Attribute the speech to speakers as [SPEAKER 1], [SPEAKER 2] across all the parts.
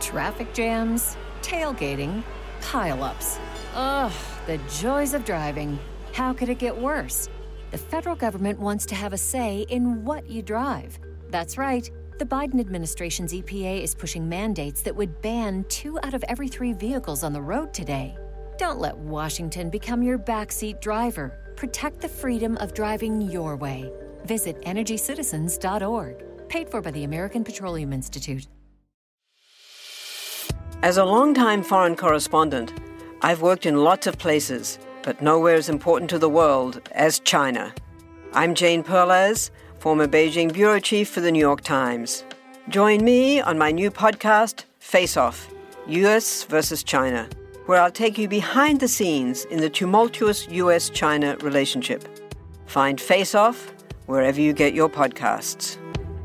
[SPEAKER 1] Traffic jams, tailgating, pile-ups. Ugh, the joys of driving. How could it get worse? The federal government wants to have a say in what you drive. That's right. The Biden administration's EPA is pushing mandates that would ban 2 out of every 3 vehicles on the road today. Don't let Washington become your backseat driver. Protect the freedom of driving your way. Visit EnergyCitizens.org. Paid for by the American Petroleum Institute.
[SPEAKER 2] As a longtime foreign correspondent, I've worked in lots of places, but nowhere as important to the world as China. I'm Jane Perlez, former Beijing bureau chief for the New York Times. Join me on my new podcast, Face Off, U.S. versus China, where I'll take you behind the scenes in the tumultuous U.S.-China relationship. Find Face Off wherever you get your podcasts.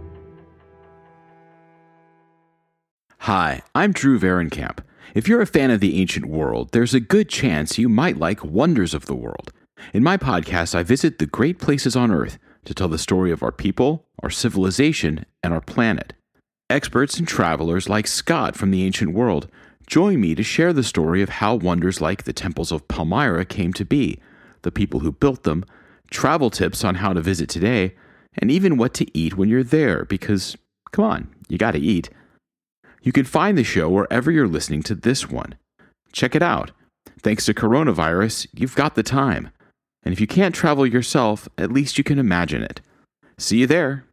[SPEAKER 3] Hi, I'm Drew Varenkamp. If you're a fan of the ancient world, there's a good chance you might like Wonders of the World. In my podcast, I visit the great places on Earth to tell the story of our people, our civilization, and our planet. Experts and travelers like Scott from the ancient world join me to share the story of how wonders like the temples of Palmyra came to be, the people who built them, travel tips on how to visit today, and even what to eat when you're there, because, come on, you gotta eat. You can find the show wherever you're listening to this one. Check it out. Thanks to coronavirus, you've got the time. And if you can't travel yourself, at least you can imagine it. See you there.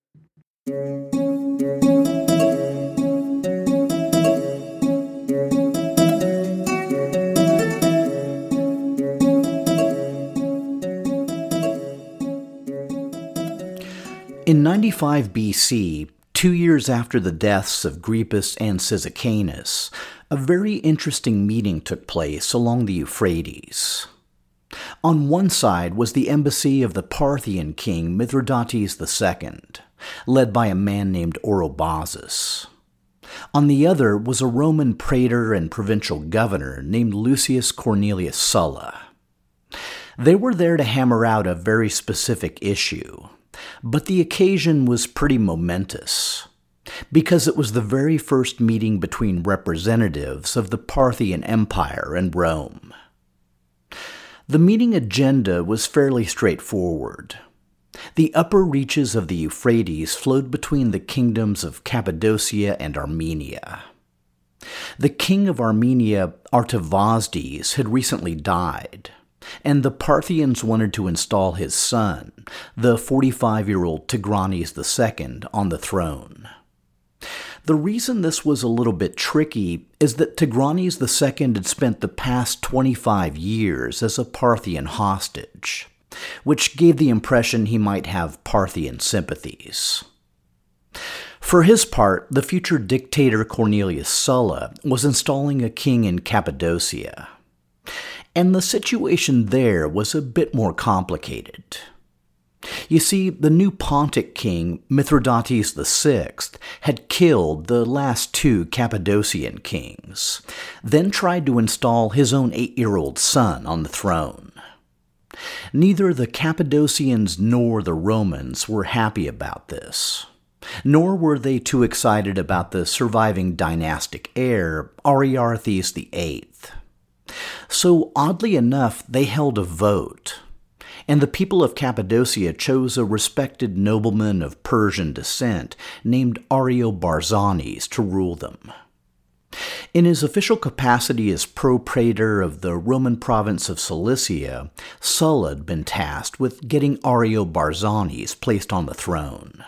[SPEAKER 4] In 95 BC, 2 years after the deaths of Grepus and Cyzicenus, a very interesting meeting took place along the Euphrates. On one side was the embassy of the Parthian king Mithridates II, led by a man named Orobazus. On the other was a Roman praetor and provincial governor named Lucius Cornelius Sulla. They were there to hammer out a very specific issue, but the occasion was pretty momentous, because it was the very first meeting between representatives of the Parthian Empire and Rome. The meeting agenda was fairly straightforward. The upper reaches of the Euphrates flowed between the kingdoms of Cappadocia and Armenia. The king of Armenia, Artavasdes, had recently died, and the Parthians wanted to install his son, the 45-year-old Tigranes II, on the throne. The reason this was a little bit tricky is that Tigranes II had spent the past 25 years as a Parthian hostage, which gave the impression he might have Parthian sympathies. For his part, the future dictator Cornelius Sulla was installing a king in Cappadocia, and the situation there was a bit more complicated. You see, the new Pontic king, Mithridates VI, had killed the last 2 Cappadocian kings, then tried to install his own 8-year-old son on the throne. Neither the Cappadocians nor the Romans were happy about this, nor were they too excited about the surviving dynastic heir, Ariarathes VIII. So, oddly enough, they held a vote, and the people of Cappadocia chose a respected nobleman of Persian descent named Ariobarzanes to rule them. In his official capacity as pro-praetor of the Roman province of Cilicia, Sulla had been tasked with getting Ariobarzanes placed on the throne.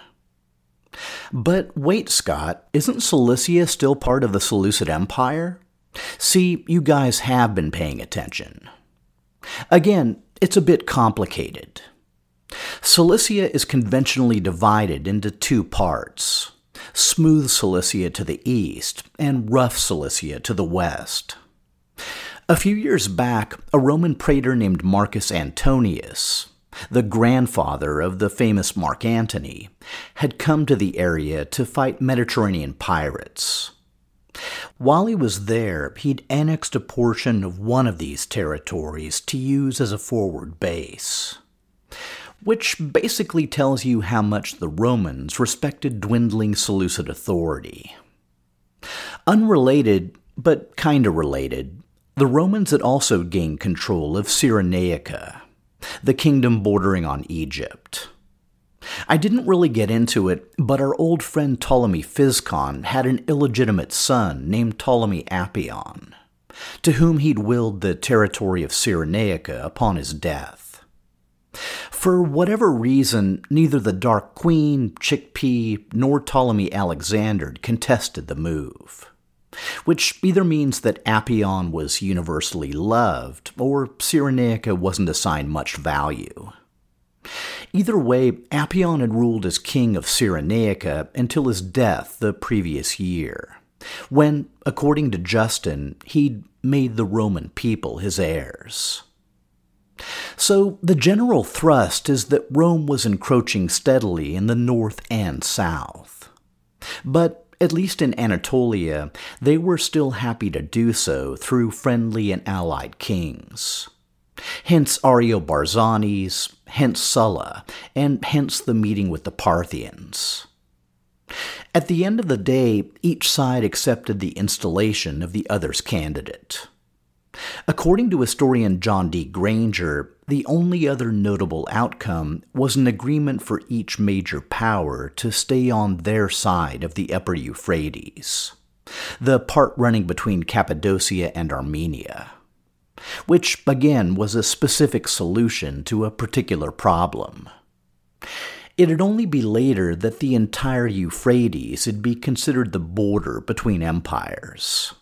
[SPEAKER 4] But wait, Scott, isn't Cilicia still part of the Seleucid Empire? See, you guys have been paying attention. Again, it's a bit complicated. Cilicia is conventionally divided into 2 parts, smooth Cilicia to the east and rough Cilicia to the west. A few years back, a Roman praetor named Marcus Antonius, the grandfather of the famous Mark Antony, had come to the area to fight Mediterranean pirates. While he was there, he'd annexed a portion of one of these territories to use as a forward base, which basically tells you how much the Romans respected dwindling Seleucid authority. Unrelated, but kinda related, the Romans had also gained control of Cyrenaica, the kingdom bordering on Egypt. I didn't really get into it, but our old friend Ptolemy Physcon had an illegitimate son named Ptolemy Apion, to whom he'd willed the territory of Cyrenaica upon his death. For whatever reason, neither the Dark Queen, Chickpea, nor Ptolemy Alexander contested the move, which either means that Apion was universally loved, or Cyrenaica wasn't assigned much value. Either way, Apion had ruled as king of Cyrenaica until his death the previous year, when, according to Justin, he'd made the Roman people his heirs. So the general thrust is that Rome was encroaching steadily in the north and south. But at least in Anatolia, they were still happy to do so through friendly and allied kings. Hence Ariobarzanes, hence Sulla, and hence the meeting with the Parthians. At the end of the day, each side accepted the installation of the other's candidate. According to historian John D. Granger, the only other notable outcome was an agreement for each major power to stay on their side of the upper Euphrates, the part running between Cappadocia and Armenia, which, again, was a specific solution to a particular problem. It'd only be later that the entire Euphrates would be considered the border between empires.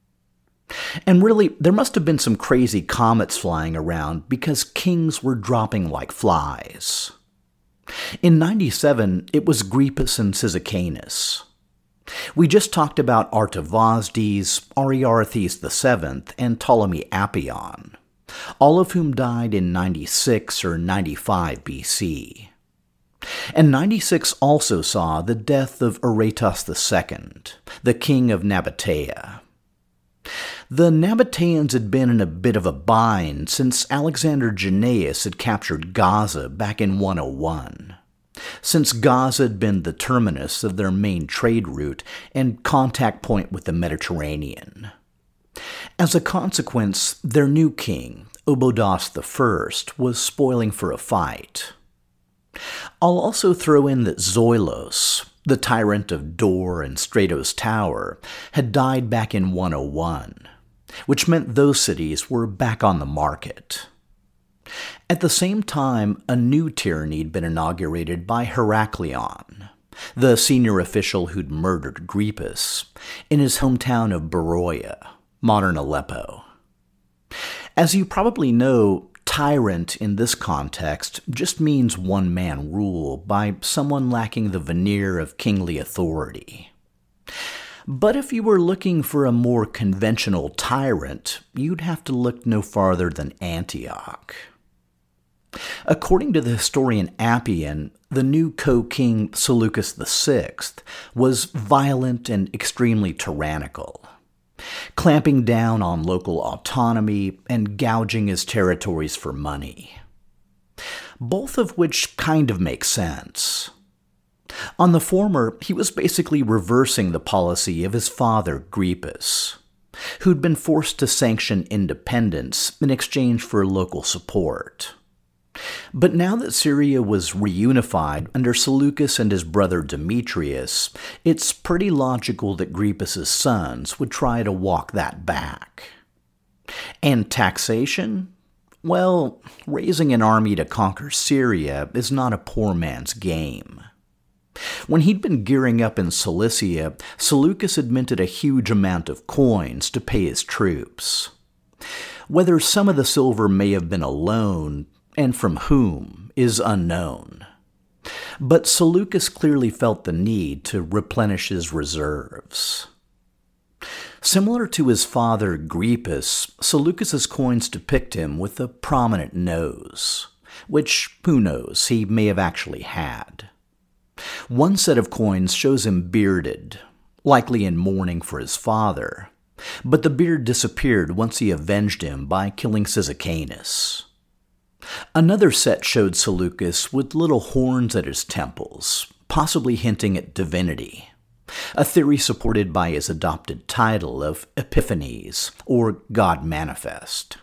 [SPEAKER 4] And really, there must have been some crazy comets flying around because kings were dropping like flies. In 97, it was Gripus and Cyzicenus. We just talked about Artavasdes, Ariarathes VII, and Ptolemy Apion, all of whom died in 96 or 95 BC. And 96 also saw the death of Aretas II, the king of Nabatea. The Nabateans had been in a bit of a bind since Alexander Jannaeus had captured Gaza back in 101, since Gaza had been the terminus of their main trade route and contact point with the Mediterranean. As a consequence, their new king, Obodas I, was spoiling for a fight. I'll also throw in that Zoilos, the tyrant of Dor and Stratos Tower, had died back in 101, which meant those cities were back on the market. At the same time, a new tyranny had been inaugurated by Heraclion, the senior official who'd murdered Gripus, in his hometown of Beroia, modern Aleppo. As you probably know, tyrant in this context just means one-man rule by someone lacking the veneer of kingly authority. But if you were looking for a more conventional tyrant, you'd have to look no farther than Antioch. According to the historian Appian, the new co-king Seleucus VI was violent and extremely tyrannical, clamping down on local autonomy and gouging his territories for money. Both of which kind of make sense. On the former, he was basically reversing the policy of his father, Gripus, who'd been forced to sanction independence in exchange for local support. But now that Syria was reunified under Seleucus and his brother Demetrius, it's pretty logical that Gripus's sons would try to walk that back. And taxation? Well, raising an army to conquer Syria is not a poor man's game. When he'd been gearing up in Cilicia, Seleucus had minted a huge amount of coins to pay his troops. Whether some of the silver may have been a loan, and from whom, is unknown. But Seleucus clearly felt the need to replenish his reserves. Similar to his father Gripus, Seleucus's coins depict him with a prominent nose, which, who knows, he may have actually had. One set of coins shows him bearded, likely in mourning for his father, but the beard disappeared once he avenged him by killing Cyzicenus. Another set showed Seleucus with little horns at his temples, possibly hinting at divinity, a theory supported by his adopted title of Epiphanes, or God Manifest.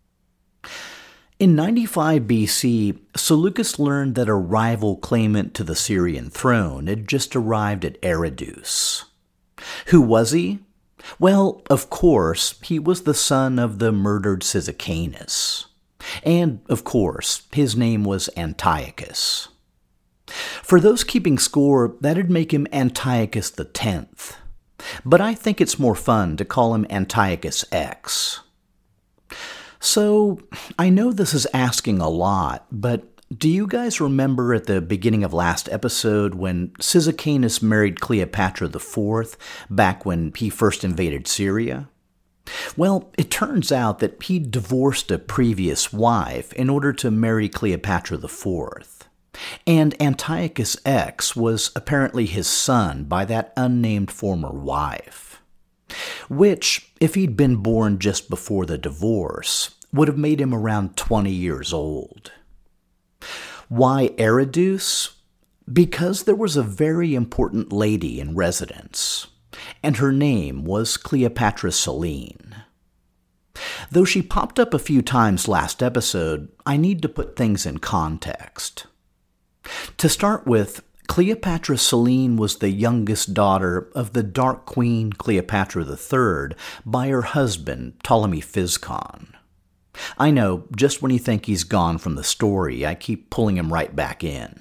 [SPEAKER 4] In 95 BC, Seleucus learned that a rival claimant to the Syrian throne had just arrived at Eridu. Who was he? Well, of course, he was the son of the murdered Cyzicenus. And, of course, his name was Antiochus. For those keeping score, that'd make him Antiochus X. But I think it's more fun to call him Antiochus X. So, I know this is asking a lot, but do you guys remember at the beginning of last episode when Cyzicenus married Cleopatra IV back when he first invaded Syria? Well, it turns out that he divorced a previous wife in order to marry Cleopatra IV. And Antiochus X was apparently his son by that unnamed former wife. Which, if he'd been born just before the divorce, would have made him around 20 years old. Why Eridu? Because there was a very important lady in residence, and her name was Cleopatra Selene. Though she popped up a few times last episode, I need to put things in context. To start with, Cleopatra Selene was the youngest daughter of the Dark Queen Cleopatra III by her husband, Ptolemy Physcon. I know, just when you think he's gone from the story, I keep pulling him right back in.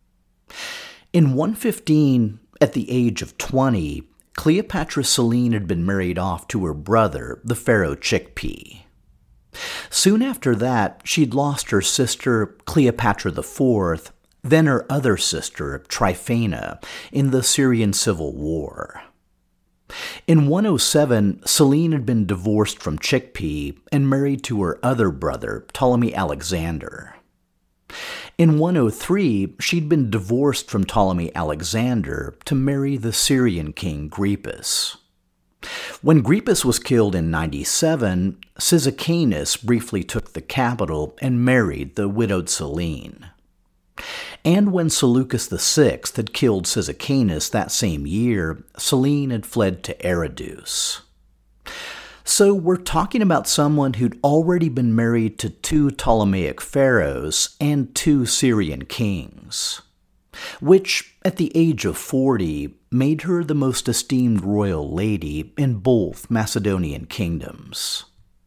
[SPEAKER 4] In 115, at the age of 20, Cleopatra Selene had been married off to her brother, the pharaoh Chikpi. Soon after that, she'd lost her sister, Cleopatra IV, then her other sister, Tryphena, in the Syrian Civil War. In 107, Selene had been divorced from Chikpi and married to her other brother, Ptolemy Alexander. In 103, she'd been divorced from Ptolemy Alexander to marry the Syrian king Gripus. When Gripus was killed in 97, Cyzicenus briefly took the capital and married the widowed Selene. And when Seleucus VI had killed Cyzicenus that same year, Selene had fled to Eridu. So we're talking about someone who'd already been married to 2 Ptolemaic pharaohs and 2 Syrian kings, which, at the age of 40, made her the most esteemed royal lady in both Macedonian kingdoms.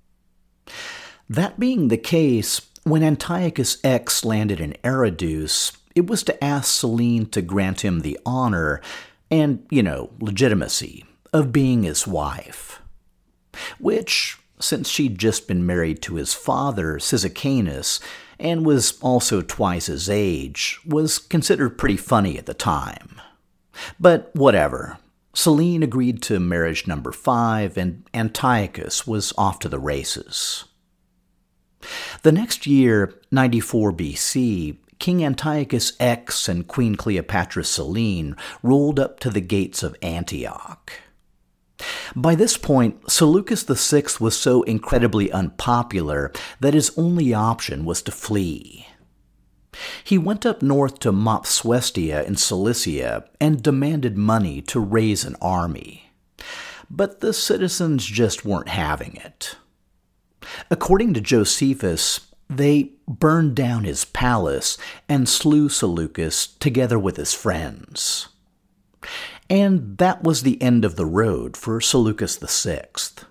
[SPEAKER 4] That being the case, when Antiochus X landed in Eridu, it was to ask Selene to grant him the honor and, legitimacy of being his wife. Which, since she'd just been married to his father, Cyzicenus, and was also twice his age, was considered pretty funny at the time. But whatever. Selene agreed to marriage number 5, and Antiochus was off to the races. The next year, 94 BC, King Antiochus X and Queen Cleopatra Selene rolled up to the gates of Antioch. By this point, Seleucus VI was so incredibly unpopular that his only option was to flee. He went up north to Mopsuestia in Cilicia and demanded money to raise an army. But the citizens just weren't having it. According to Josephus, they burned down his palace and slew Seleucus together with his friends. And that was the end of the road for Seleucus VI.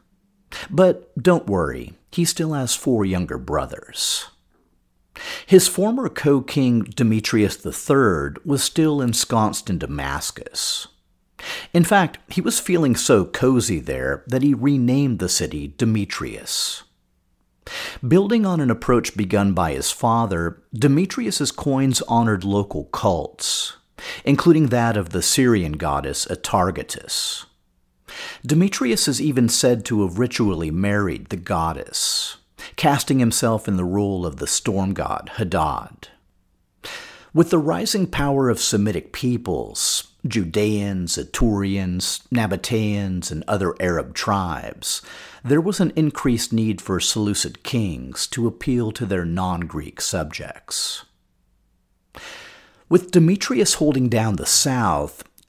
[SPEAKER 4] But don't worry, he still has 4 younger brothers. His former co-king Demetrius III was still ensconced in Damascus. In fact, he was feeling so cozy there that he renamed the city Demetrius. Building on an approach begun by his father, Demetrius's coins honored local cults, including that of the Syrian goddess Atargatis. Demetrius is even said to have ritually married the goddess, casting himself in the role of the storm god Hadad. With the rising power of Semitic peoples, Judeans, Iturians, Nabateans, and other Arab tribes, there was an increased need for Seleucid kings to appeal to their non-Greek subjects. With Demetrius holding down the south,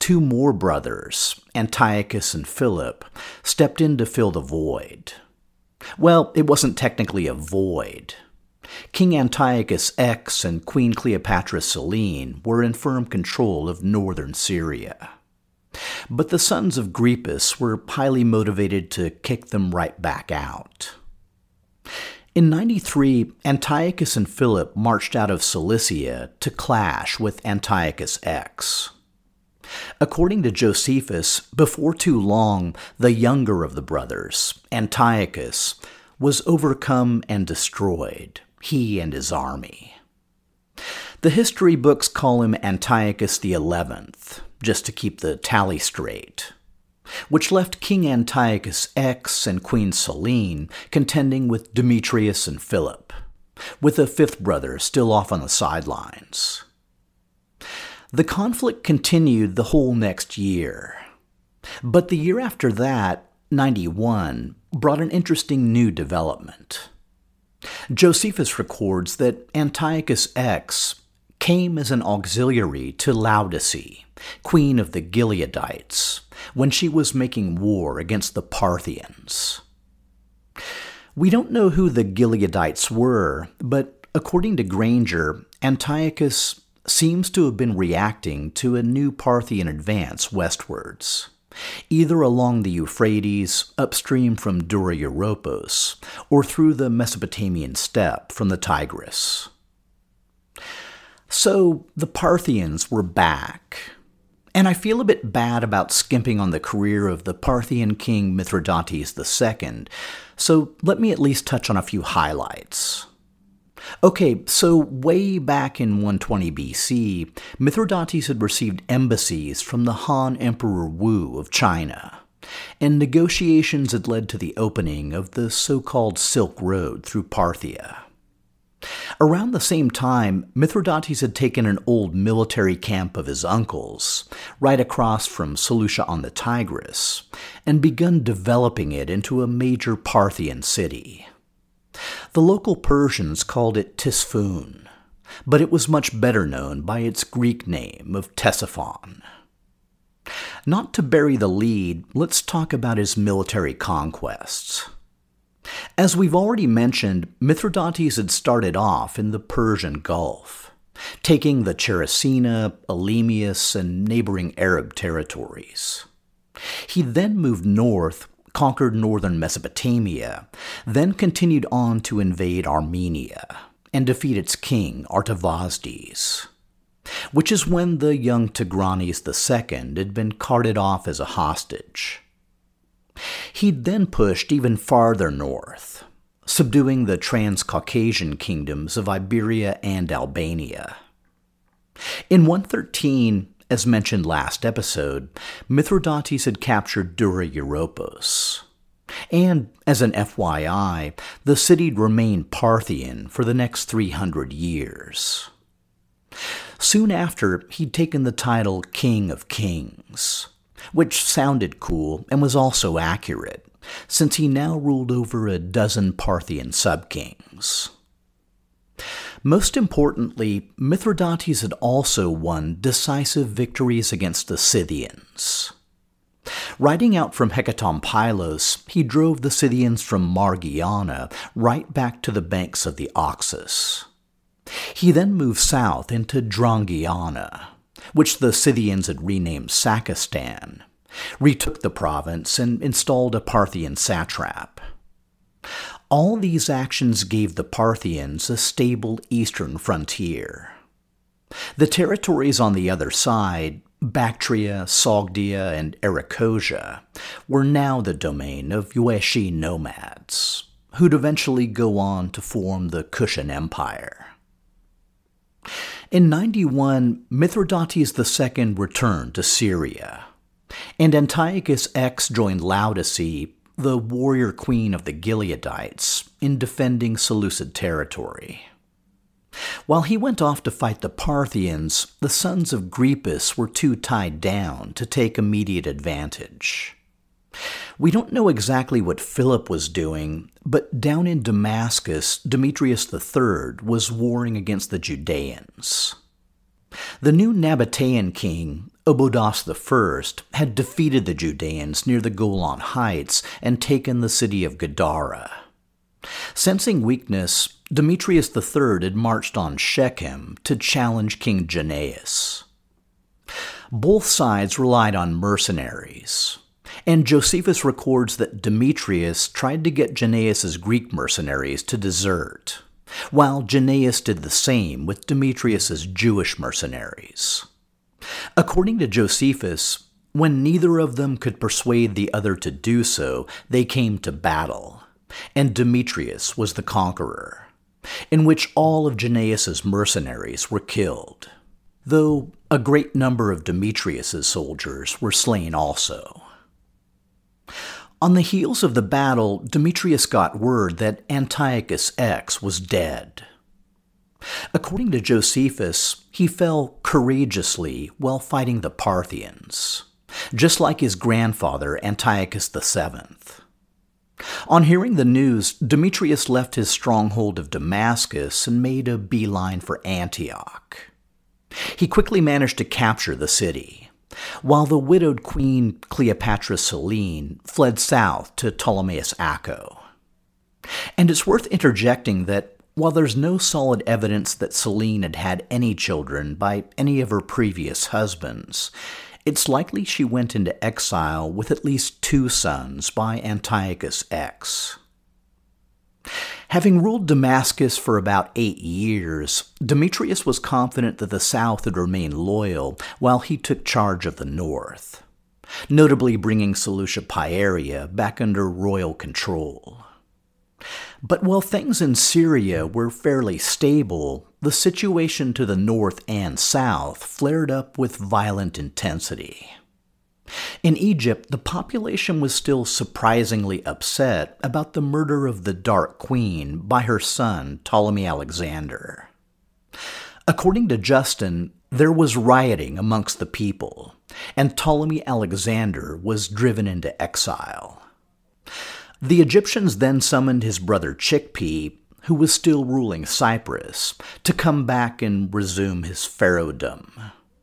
[SPEAKER 4] two more brothers, Antiochus and Philip, stepped in to fill the void. Well, it wasn't technically a void. King Antiochus X and Queen Cleopatra Selene were in firm control of northern Syria. But the sons of Gripus were highly motivated to kick them right back out. In 93, Antiochus and Philip marched out of Cilicia to clash with Antiochus X. According to Josephus, before too long, the younger of the brothers, Antiochus, was overcome and destroyed, he and his army. The history books call him Antiochus the 11th, just to keep the tally straight, which left King Antiochus X and Queen Selene contending with Demetrius and Philip, with a fifth brother still off on the sidelines. The conflict continued the whole next year, but the year after that, 91, brought an interesting new development. Josephus records that Antiochus X came as an auxiliary to Laodice, queen of the Gileadites, when she was making war against the Parthians. We don't know who the Gileadites were, but according to Granger, Antiochus seems to have been reacting to a new Parthian advance westwards, either along the Euphrates, upstream from Dura Europos, or through the Mesopotamian steppe from the Tigris. So the Parthians were back, and I feel a bit bad about skimping on the career of the Parthian king Mithridates II, so let me at least touch on a few highlights. Okay, so way back in 120 BC, Mithridates had received embassies from the Han Emperor Wu of China, and negotiations had led to the opening of the so-called Silk Road through Parthia. Around the same time, Mithridates had taken an old military camp of his uncle's, right across from Seleucia on the Tigris, and begun developing it into a major Parthian city. The local Persians called it Tisphun, but it was much better known by its Greek name of Ctesiphon. Not to bury the lead, let's talk about his military conquests. As we've already mentioned, Mithridates had started off in the Persian Gulf, taking the Chersina, Elymais, and neighboring Arab territories. He then moved north, conquered northern Mesopotamia, then continued on to invade Armenia and defeat its king, Artavasdes, which is when the young Tigranes II had been carted off as a hostage. He'd then pushed even farther north, subduing the Transcaucasian kingdoms of Iberia and Albania. In 113, as mentioned last episode, Mithridates had captured Dura Europos. And, as an FYI, the city'd remained Parthian for the next 300 years. Soon after, he'd taken the title King of Kings, which sounded cool and was also accurate, since he now ruled over a dozen Parthian sub-kings. Most importantly, Mithridates had also won decisive victories against the Scythians. Riding out from Hecatompylos, he drove the Scythians from Margiana right back to the banks of the Oxus. He then moved south into Drangiana, which the Scythians had renamed Sakistan, retook the province, and installed a Parthian satrap. All these actions gave the Parthians a stable eastern frontier. The territories on the other side, Bactria, Sogdia, and Arachosia, were now the domain of Yuezhi nomads, who'd eventually go on to form the Kushan Empire. In 91, Mithridates II returned to Syria, and Antiochus X joined Laodice, the warrior queen of the Gileadites, in defending Seleucid territory. While he went off to fight the Parthians, the sons of Gripus were too tied down to take immediate advantage. We don't know exactly what Philip was doing, but down in Damascus, Demetrius III was warring against the Judeans. The new Nabatean king, Obodas I had defeated the Judeans near the Golan Heights and taken the city of Gadara. Sensing weakness, Demetrius III had marched on Shechem to challenge King Jannaeus. Both sides relied on mercenaries, and Josephus records that Demetrius tried to get Jannaeus' Greek mercenaries to desert, while Jannaeus did the same with Demetrius' Jewish mercenaries. According to Josephus, when neither of them could persuade the other to do so, they came to battle, and Demetrius was the conqueror, in which all of Jannaeus' mercenaries were killed, though a great number of Demetrius' soldiers were slain also. On the heels of the battle, Demetrius got word that Antiochus X was dead. According to Josephus, he fell courageously while fighting the Parthians, just like his grandfather Antiochus VII. On hearing the news, Demetrius left his stronghold of Damascus and made a beeline for Antioch. He quickly managed to capture the city, while the widowed queen Cleopatra Selene fled south to Ptolemais Acco. And it's worth interjecting that while there's no solid evidence that Selene had had any children by any of her previous husbands, it's likely she went into exile with at least 2 sons by Antiochus X. Having ruled Damascus for about 8 years, Demetrius was confident that the south would remain loyal while he took charge of the north, notably bringing Seleucia Pieria back under royal control. But while things in Syria were fairly stable, the situation to the north and south flared up with violent intensity. In Egypt, the population was still surprisingly upset about the murder of the Dark Queen by her son, Ptolemy Alexander. According to Justin, there was rioting amongst the people, and Ptolemy Alexander was driven into exile. The Egyptians then summoned his brother Chikpi, who was still ruling Cyprus, to come back and resume his pharaohdom.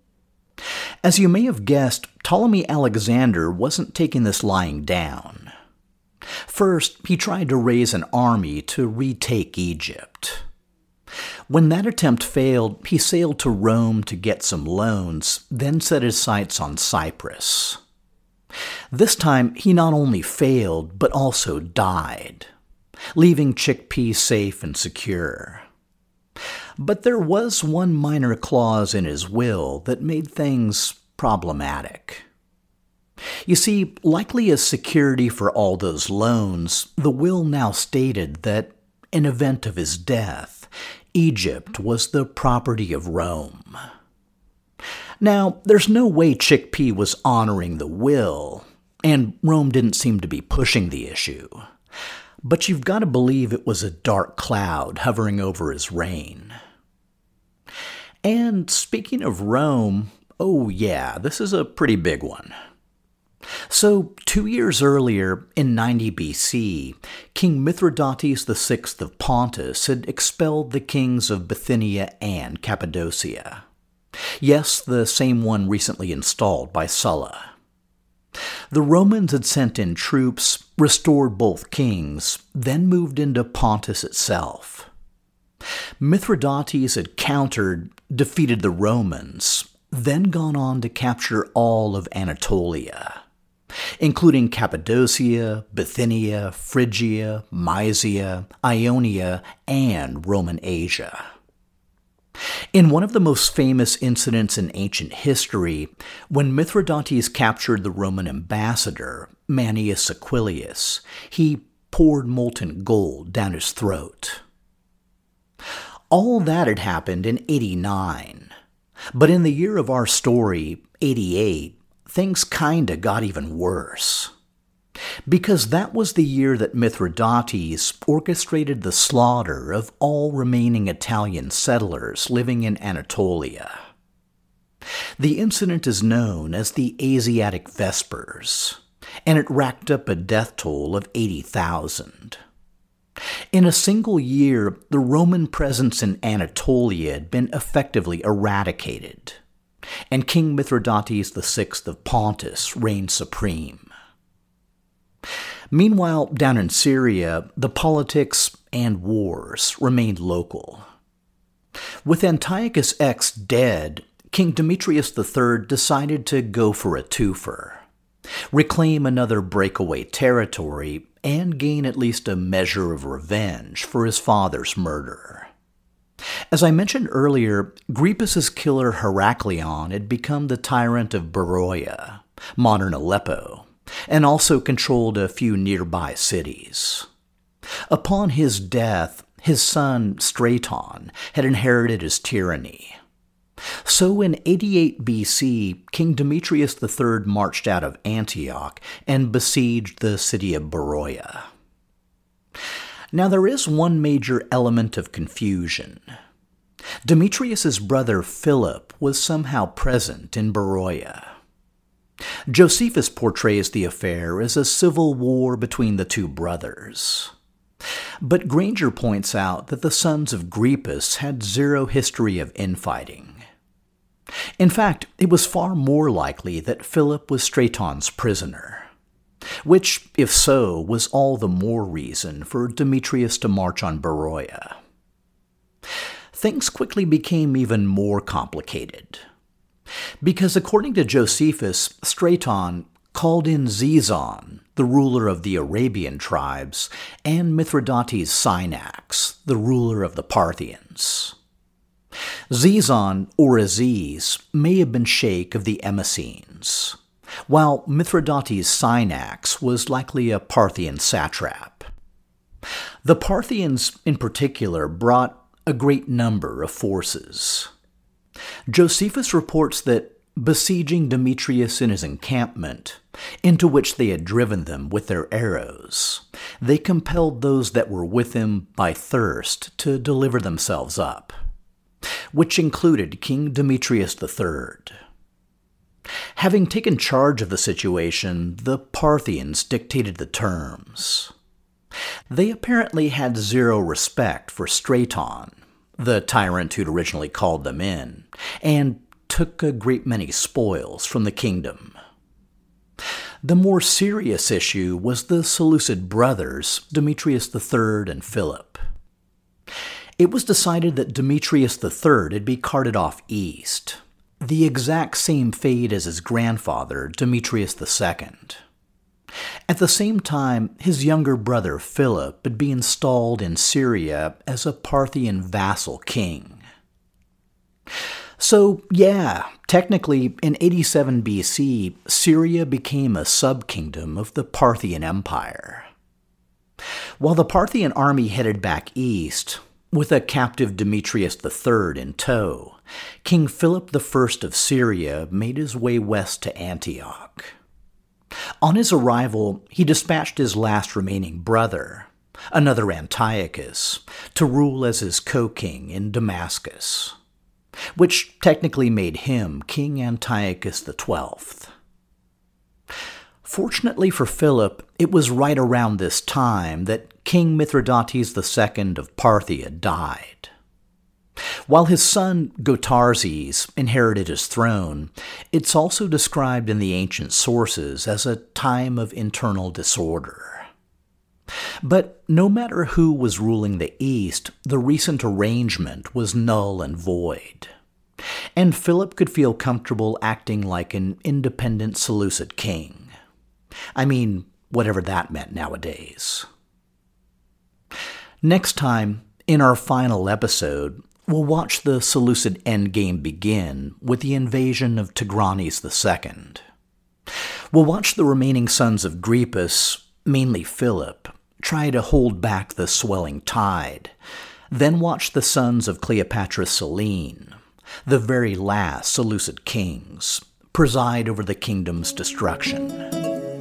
[SPEAKER 4] As you may have guessed, Ptolemy Alexander wasn't taking this lying down. First, he tried to raise an army to retake Egypt. When that attempt failed, he sailed to Rome to get some loans, then set his sights on Cyprus. This time, he not only failed, but also died, leaving Chikpi safe and secure. But there was one minor clause in his will that made things problematic. You see, likely as security for all those loans, the will now stated that, in event of his death, Egypt was the property of Rome. Now, there's no way Chikpi was honoring the will, and Rome didn't seem to be pushing the issue. But you've got to believe it was a dark cloud hovering over his reign. And speaking of Rome, oh yeah, this is a pretty big one. So, 2 years earlier, in 90 BC, King Mithridates VI of Pontus had expelled the kings of Bithynia and Cappadocia. Yes, the same one recently installed by Sulla. The Romans had sent in troops, restored both kings, then moved into Pontus itself. Mithridates had countered, defeated the Romans, then gone on to capture all of Anatolia, including Cappadocia, Bithynia, Phrygia, Mysia, Ionia, and Roman Asia. In one of the most famous incidents in ancient history, when Mithridates captured the Roman ambassador, Manius Aquilius, he poured molten gold down his throat. All that had happened in 89, but in the year of our story, 88, things kinda got even worse. Because that was the year that Mithridates orchestrated the slaughter of all remaining Italian settlers living in Anatolia. The incident is known as the Asiatic Vespers, and it racked up a death toll of 80,000. In a single year, the Roman presence in Anatolia had been effectively eradicated, and King Mithridates VI of Pontus reigned supreme. Meanwhile, down in Syria, the politics and wars remained local. With Antiochus X dead, King Demetrius III decided to go for a twofer, reclaim another breakaway territory, and gain at least a measure of revenge for his father's murder. As I mentioned earlier, Gripus's killer Heraclion had become the tyrant of Beroia, modern Aleppo, and also controlled a few nearby cities. Upon his death, his son Straton had inherited his tyranny. So in 88 BC, King Demetrius III marched out of Antioch and besieged the city of Beroia. Now there is one major element of confusion. Demetrius's brother Philip was somehow present in Beroia. Josephus portrays the affair as a civil war between the two brothers. But Granger points out that the sons of Gripus had zero history of infighting. In fact, it was far more likely that Philip was Straton's prisoner, which, if so, was all the more reason for Demetrius to march on Beroia. Things quickly became even more complicated, because according to Josephus, Straton called in Zizon, the ruler of the Arabian tribes, and Mithridates Synax, the ruler of the Parthians. Zizon, or Aziz, may have been sheikh of the Emesines, while Mithridates Synax was likely a Parthian satrap. The Parthians, in particular, brought a great number of forces. Josephus reports that, besieging Demetrius in his encampment, into which they had driven them with their arrows, they compelled those that were with him by thirst to deliver themselves up, which included King Demetrius III. Having taken charge of the situation, the Parthians dictated the terms. They apparently had zero respect for Straton, the tyrant who'd originally called them in, and took a great many spoils from the kingdom. The more serious issue was the Seleucid brothers, Demetrius III and Philip. It was decided that Demetrius III would be carted off east, the exact same fate as his grandfather, Demetrius II. At the same time, his younger brother Philip would be installed in Syria as a Parthian vassal king. So, yeah, technically, in 87 BC, Syria became a subkingdom of the Parthian Empire. While the Parthian army headed back east, with a captive Demetrius III in tow, King Philip I of Syria made his way west to Antioch. On his arrival, he dispatched his last remaining brother, another Antiochus, to rule as his co-king in Damascus, which technically made him King Antiochus XII. Fortunately for Philip, it was right around this time that King Mithridates II of Parthia died. While his son Gotarzes inherited his throne, it's also described in the ancient sources as a time of internal disorder. But no matter who was ruling the East, the recent arrangement was null and void, and Philip could feel comfortable acting like an independent Seleucid king. I mean, whatever that meant nowadays. Next time, in our final episode, we'll watch the Seleucid endgame begin with the invasion of Tigranes II. We'll watch the remaining sons of Gripus, mainly Philip, try to hold back the swelling tide, then watch the sons of Cleopatra Selene, the very last Seleucid kings, preside over the kingdom's destruction.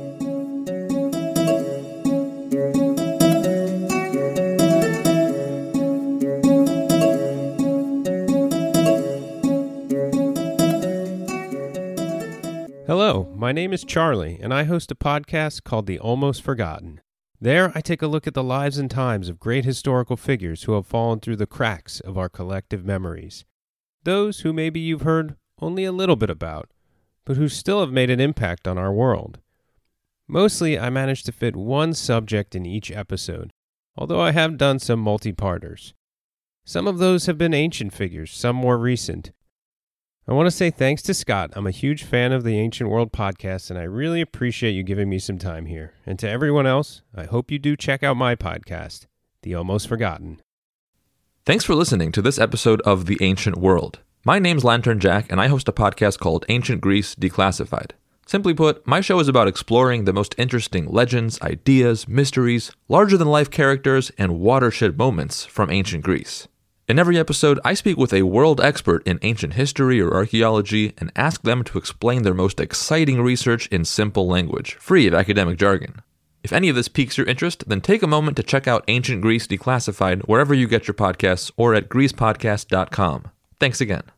[SPEAKER 5] Hello, my name is Charlie, and I host a podcast called The Almost Forgotten. There, I take a look at the lives and times of great historical figures who have fallen through the cracks of our collective memories. Those who maybe you've heard only a little bit about, but who still have made an impact on our world. Mostly, I managed to fit one subject in each episode, although I have done some multi-parters. Some of those have been ancient figures, some more recent. I want to say thanks to Scott. I'm a huge fan of the Ancient World podcast, and I really appreciate you giving me some time here. And to everyone else, I hope you do check out my podcast, The Almost Forgotten.
[SPEAKER 6] Thanks for listening to this episode of The Ancient World. My name's Lantern Jack, and I host a podcast called Ancient Greece Declassified. Simply put, my show is about exploring the most interesting legends, ideas, mysteries, larger-than-life characters, and watershed moments from ancient Greece. In every episode, I speak with a world expert in ancient history or archaeology and ask them to explain their most exciting research in simple language, free of academic jargon. If any of this piques your interest, then take a moment to check out Ancient Greece Declassified wherever you get your podcasts or at greacepodcast.com. Thanks again.